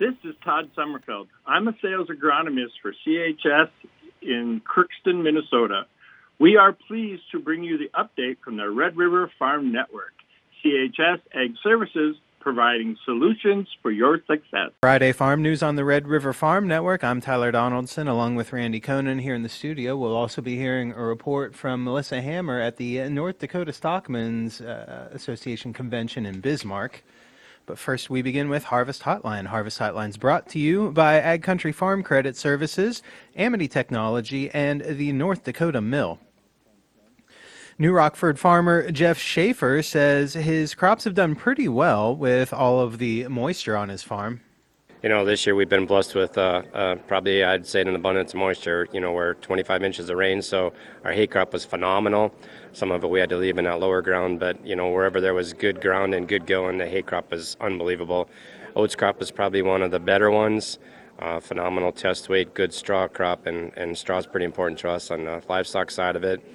This is Todd Summerfeld. I'm a sales agronomist for CHS in Crookston, Minnesota. We are pleased to bring you the update from the Red River Farm Network. CHS Ag Services, providing solutions for your success. Friday Farm News on the Red River Farm Network. I'm Tyler Donaldson along with Randy Conan here in the studio. We'll also be hearing a report from Melissa Hammer at the North Dakota Stockmen's Association Convention in Bismarck. But first, we begin with Harvest Hotline. Harvest Hotline's brought to you by Ag Country Farm Credit Services, Amity Technology, and the North Dakota Mill. New Rockford farmer Jeff Schaefer says his crops have done pretty well with all of the moisture on his farm. You know, this year we've been blessed with probably, I'd say, an abundance of moisture. You know, we're 25 inches of rain, so our hay crop was phenomenal. Some of it we had to leave in that lower ground, but, you know, wherever there was good ground and good going, the hay crop was unbelievable. Oats crop was probably one of the better ones. Phenomenal test weight, good straw crop, and straw is pretty important to us on the livestock side of it.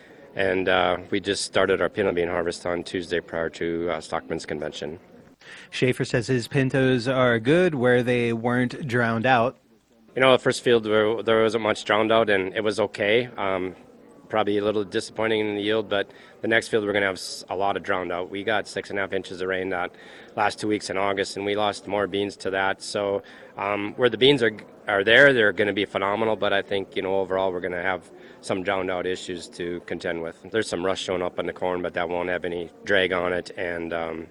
And we just started our pinto bean harvest on Tuesday prior to Stockman's Convention. Schaefer says his pintos are good where they weren't drowned out. You know, the first field there wasn't much drowned out, and it was okay. Probably a little disappointing in the yield, but the next field we're going to have a lot of drowned out. We got 6.5 inches of rain that last 2 weeks in August, and we lost more beans to that. So where the beans are there, they're going to be phenomenal, but I think, you know, overall we're going to have some drowned out issues to contend with. There's some rust showing up on the corn, but that won't have any drag on it. And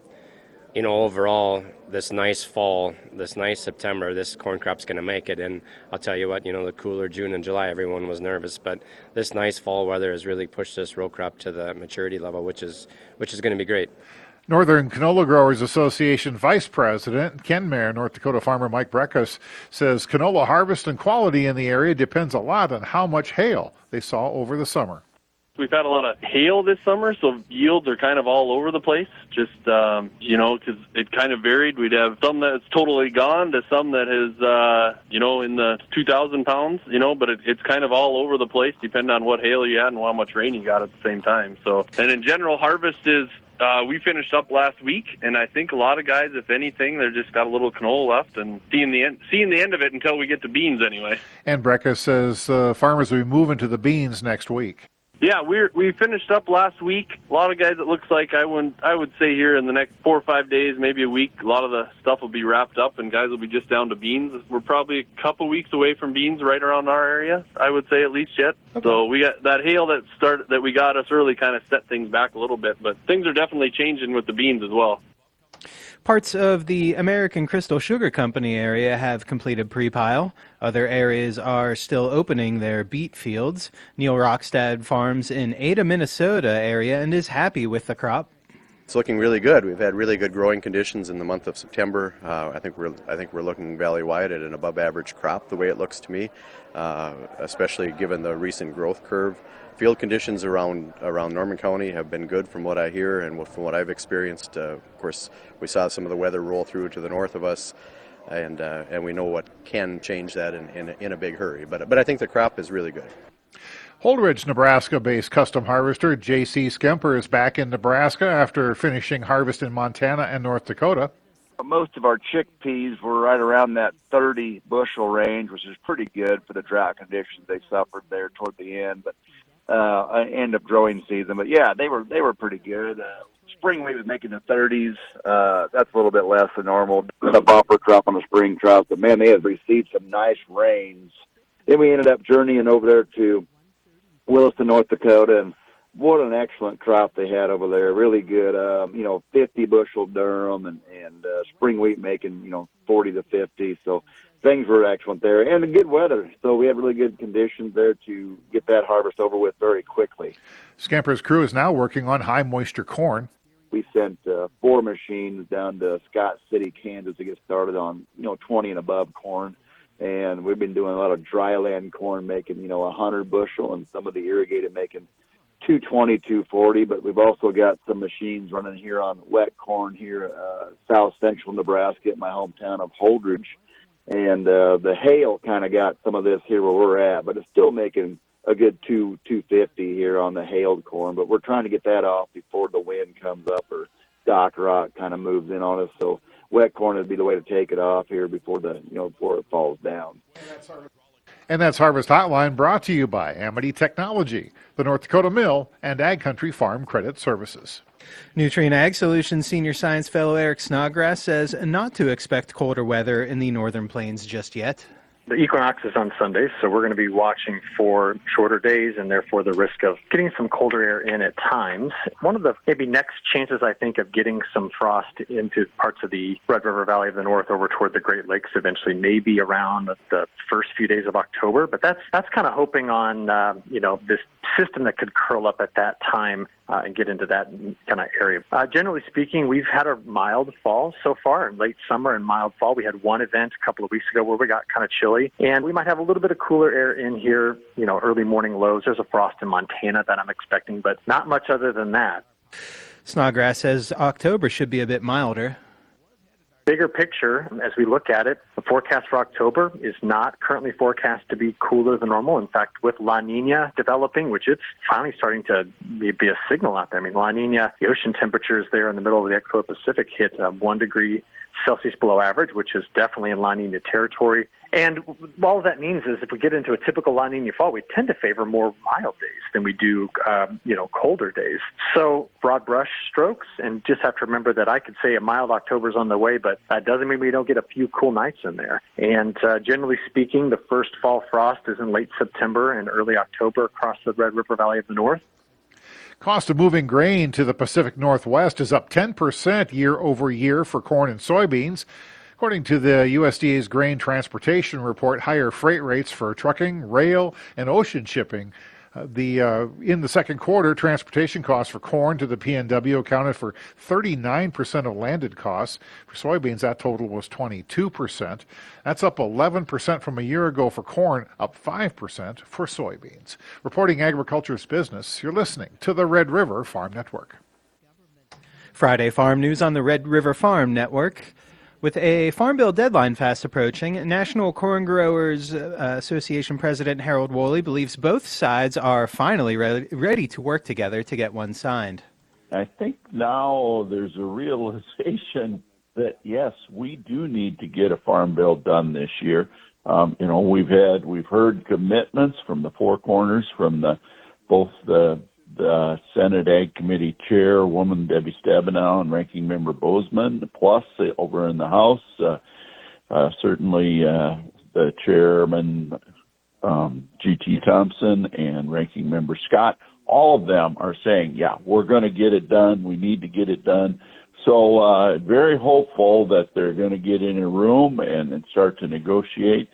you know, overall, this nice fall, this nice September, this corn crop's going to make it. And I'll tell you what, you know, the cooler June and July, everyone was nervous, but this nice fall weather has really pushed this row crop to the maturity level, which is going to be great. Northern Canola Growers Association Vice President Ken Mayer, North Dakota farmer Mike Breckus, says canola harvest and quality in the area depends a lot on how much hail they saw over the summer. We've had a lot of hail this summer, so yields are kind of all over the place. Just, you know, because it kind of varied. We'd have some that's totally gone to some that is, you know, in the 2,000 pounds, you know, but it's kind of all over the place depending on what hail you had and how much rain you got at the same time. So, and in general, harvest is, we finished up last week, and I think a lot of guys, if anything, they're just got a little canola left and seeing the end of it until we get to beans anyway. And Breckus says farmers will be moving to the beans next week. Yeah, we finished up last week. A lot of guys, it looks like I would say here in the next 4 or 5 days, maybe a week, a lot of the stuff will be wrapped up and guys will be just down to beans. We're probably a couple weeks away from beans right around our area, I would say at least yet. Okay. So we got that hail that we got us early kind of set things back a little bit, but things are definitely changing with the beans as well. Parts of the American Crystal Sugar Company area have completed pre-pile. Other areas are still opening their beet fields. Neil Rockstad farms in Ada, Minnesota area and is happy with the crop. It's looking really good. We've had really good growing conditions in the month of September. I think we're looking valley-wide at an above-average crop, the way it looks to me, especially given the recent growth curve. Field conditions around Norman County have been good from what I hear and from what I've experienced. Of course, we saw some of the weather roll through to the north of us, and we know what can change that in a big hurry. But I think the crop is really good. Holdridge, Nebraska-based custom harvester J.C. Skemper is back in Nebraska after finishing harvest in Montana and North Dakota. Most of our chickpeas were right around that 30 bushel range, which is pretty good for the drought conditions they suffered there toward the end. But end of growing season, but yeah, they were pretty good. Spring wheat was making the 30s. That's a little bit less than normal. A bumper crop on the spring crop, but man, they had received some nice rains. Then we ended up journeying over there to Williston, North Dakota, and what an excellent crop they had over there. Really good, 50 bushel durum and spring wheat making 40 to 50. So things were excellent there, and good weather. So we had really good conditions there to get that harvest over with very quickly. Scamper's crew is now working on high moisture corn. We sent 4 machines down to Scott City, Kansas to get started on 20 and above corn. And we've been doing a lot of dry land corn making 100 bushel, and some of the irrigated making 220, 240. But we've also got some machines running here on wet corn here, south central Nebraska at my hometown of Holdridge. And the hail kind of got some of this here where we're at, but it's still making a good 250 here on the hailed corn. But we're trying to get that off before the wind comes up or dock rock kind of moves in on us. So wet corn would be the way to take it off here before before it falls down. And that's Harvest Hotline, brought to you by Amity Technology, the North Dakota Mill, and Ag Country Farm Credit Services. Nutrient Ag Solutions Senior Science Fellow Eric Snodgrass says not to expect colder weather in the northern plains just yet. The equinox is on Sunday, so we're going to be watching for shorter days and therefore the risk of getting some colder air in at times. One of the maybe next chances, I think, of getting some frost into parts of the Red River Valley of the North over toward the Great Lakes eventually may be around the first few days of October. But that's kind of hoping on, this system that could curl up at that time and get into that kind of area. Generally speaking, we've had a mild fall so far, in late summer and mild fall. We had one event a couple of weeks ago where we got kind of chilly, and we might have a little bit of cooler air in here, early morning lows. There's a frost in Montana that I'm expecting, but not much other than that. Snodgrass says October should be a bit milder. Bigger picture, as we look at it, the forecast for October is not currently forecast to be cooler than normal. In fact, with La Nina developing, which it's finally starting to be a signal out there. I mean, La Nina, the ocean temperatures there in the middle of the Equator-Pacific hit 1 degree Celsius below average, which is definitely in La Nina territory. And all that means is if we get into a typical La Nina fall, we tend to favor more mild days than we do, colder days. So broad brush strokes, and just have to remember that I could say a mild October is on the way, but that doesn't mean we don't get a few cool nights in there. And generally speaking, the first fall frost is in late September and early October across the Red River Valley of the North. Cost of moving grain to the Pacific Northwest is up 10% year over year for corn and soybeans. According to the USDA's grain transportation report, higher freight rates for trucking, rail, and ocean shipping. In the second quarter, transportation costs for corn to the PNW accounted for 39% of landed costs. For soybeans, that total was 22%. That's up 11% from a year ago for corn, up 5% for soybeans. Reporting agriculture's business, you're listening to the Red River Farm Network. Friday Farm News on the Red River Farm Network. With a Farm Bill deadline fast approaching, National Corn Growers Association President Harold Woley believes both sides are finally ready to work together to get one signed. I think now there's a realization that, yes, we do need to get a Farm Bill done this year. We've heard commitments from the four corners, from both the Senate Ag Committee Chairwoman Debbie Stabenow and Ranking Member Bozeman, plus over in the House, certainly the Chairman G.T. Thompson and Ranking Member Scott. All of them are saying, yeah, we're going to get it done. We need to get it done. So very hopeful that they're going to get in a room and start to negotiate.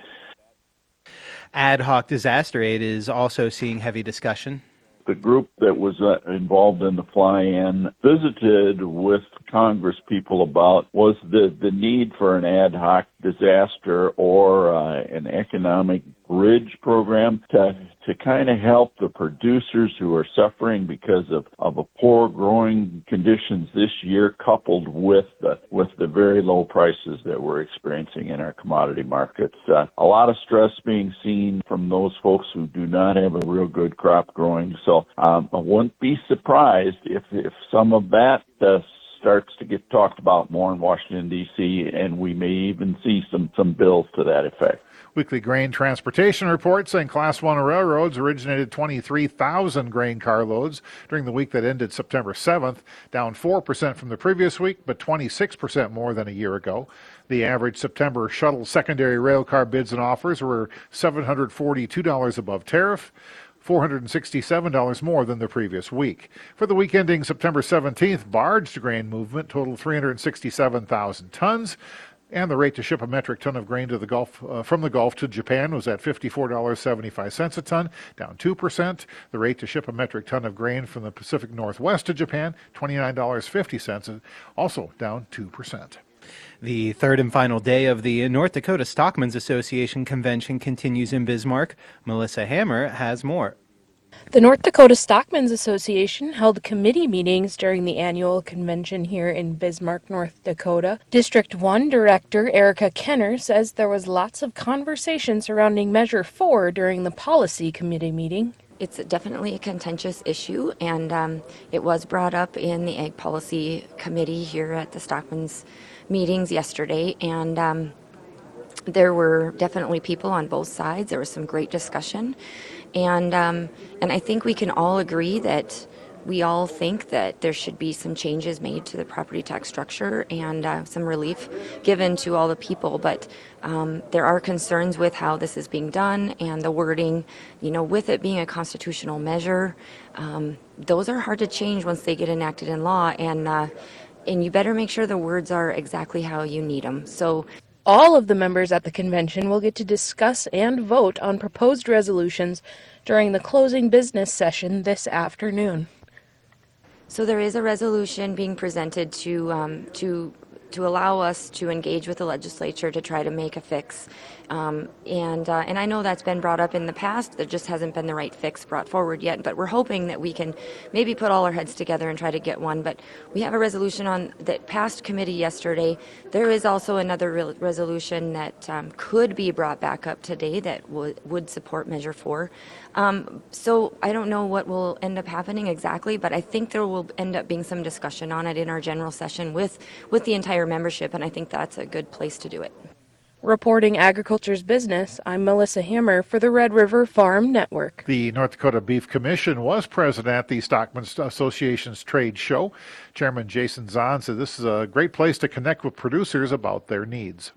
Ad hoc disaster aid is also seeing heavy discussion. The group that was involved in the fly-in visited with Congress people about was the need for an ad hoc disaster or an economic bridge program to kind of help the producers who are suffering because of a poor growing conditions this year, coupled with the very low prices that we're experiencing in our commodity markets. A lot of stress being seen from those folks who do not have a real good crop growing. So I wouldn't be surprised if some of that starts to get talked about more in Washington, D.C., and we may even see some bills to that effect. Weekly grain transportation report saying Class 1 railroads originated 23,000 grain carloads during the week that ended September 7th, down 4% from the previous week, but 26% more than a year ago. The average September shuttle secondary rail car bids and offers were $742 above tariff, $467 more than the previous week. For the week ending September 17th, barged grain movement totaled 367,000 tons. And the rate to ship a metric ton of grain to the Gulf from the Gulf to Japan was at $54.75 a ton, down 2%. The rate to ship a metric ton of grain from the Pacific Northwest to Japan, $29.50, also down 2%. The third and final day of the North Dakota Stockmen's Association convention continues in Bismarck. Melissa Hammer has more. The North Dakota Stockmen's Association held committee meetings during the annual convention here in Bismarck, North Dakota. District 1 Director Erica Kenner says there was lots of conversation surrounding Measure 4 during the policy committee meeting. It's definitely a contentious issue, and it was brought up in the Ag Policy Committee here at the Stockmen's meetings yesterday, and there were definitely people on both sides. There was some great discussion, and I think we can all agree that we all think that there should be some changes made to the property tax structure and some relief given to all the people. But there are concerns with how this is being done and the wording, with it being a constitutional measure. Those are hard to change once they get enacted in law, and you better make sure the words are exactly how you need them. So all of the members at the convention will get to discuss and vote on proposed resolutions during the closing business session this afternoon. So there is a resolution being presented to allow us to engage with the legislature to try to make a fix. And I know that's been brought up in the past. There just hasn't been the right fix brought forward yet. But we're hoping that we can maybe put all our heads together and try to get one. But we have a resolution on that passed committee yesterday. There is also another resolution that could be brought back up today that would support Measure 4. So I don't know what will end up happening exactly, but I think there will end up being some discussion on it in our general session with the entire membership, and I think that's a good place to do it. Reporting Agriculture's Business, I'm Melissa Hammer for the Red River Farm Network. The North Dakota Beef Commission was present at the Stockmen's Association's trade show. Chairman Jason Zahn said this is a great place to connect with producers about their needs.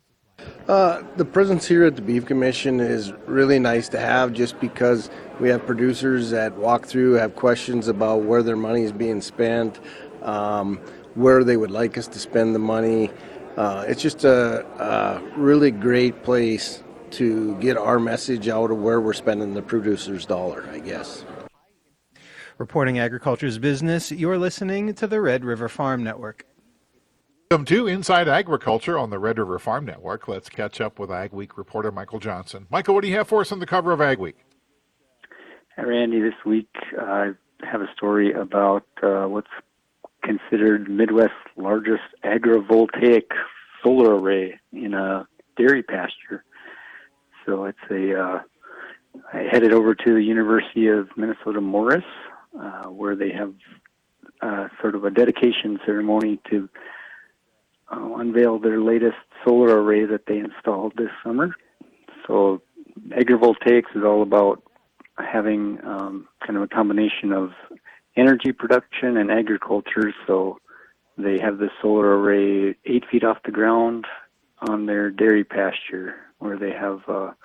The presence here at the Beef Commission is really nice to have, just because we have producers that walk through, have questions about where their money is being spent, where they would like us to spend the money. It's just a really great place to get our message out of where we're spending the producer's dollar, I guess. Reporting Agriculture's Business, you're listening to the Red River Farm Network. Welcome to Inside Agriculture on the Red River Farm Network. Let's catch up with Ag Week reporter Michael Johnson. Michael, what do you have for us on the cover of Ag Week? Hey, Randy, this week I have a story about what's considered Midwest's largest agrivoltaic solar array in a dairy pasture. So I headed over to the University of Minnesota Morris, where they have sort of a dedication ceremony to unveil their latest solar array that they installed this summer. So agrivoltaics is all about having kind of a combination of energy production and agriculture. So they have this solar array 8 feet off the ground on their dairy pasture, where they have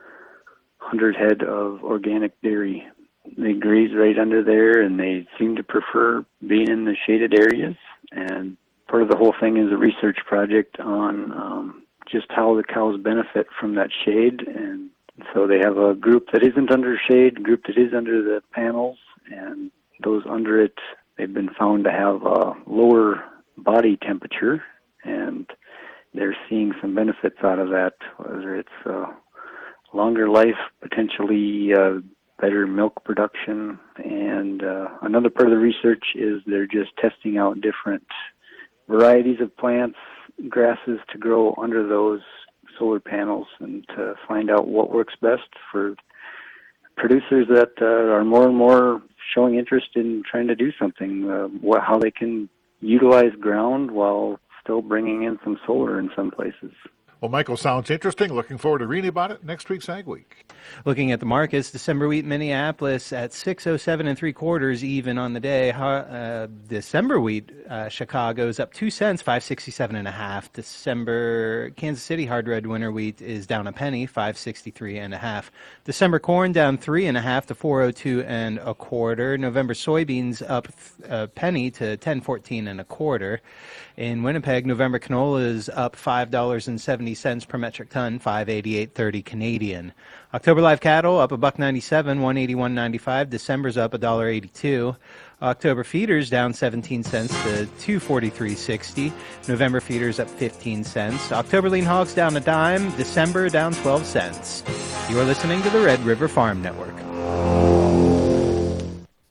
100 head of organic dairy. They graze right under there, and they seem to prefer being in the shaded areas. And part of the whole thing is a research project on just how the cows benefit from that shade. And so they have a group that isn't under shade, a group that is under the panels, and those under it, they've been found to have a lower body temperature, and they're seeing some benefits out of that, whether it's longer life, potentially better milk production. And another part of the research is they're just testing out different varieties of plants, grasses to grow under those solar panels, and to find out what works best for producers that are more and more showing interest in trying to do something, how they can utilize ground while still bringing in some solar in some places. Well, Michael, sounds interesting. Looking forward to reading about it next week's Ag Week. Looking at the markets, December wheat Minneapolis at 607 3/4 even on the day. December wheat Chicago's up 2 cents, 567.5. December Kansas City hard red winter wheat is down a penny, 563.5. December corn down 3.5 to 402.25. November soybeans up a penny to 1014.25. In Winnipeg, November canola is up $5.70 per metric ton, 588.30 Canadian. October live cattle up $1.97, 181.95. December's up $1.82. October feeders down 17 cents to 243.60. November feeders up 15 cents. October lean hogs down a dime. December down 12 cents. You are listening to the Red River Farm Network.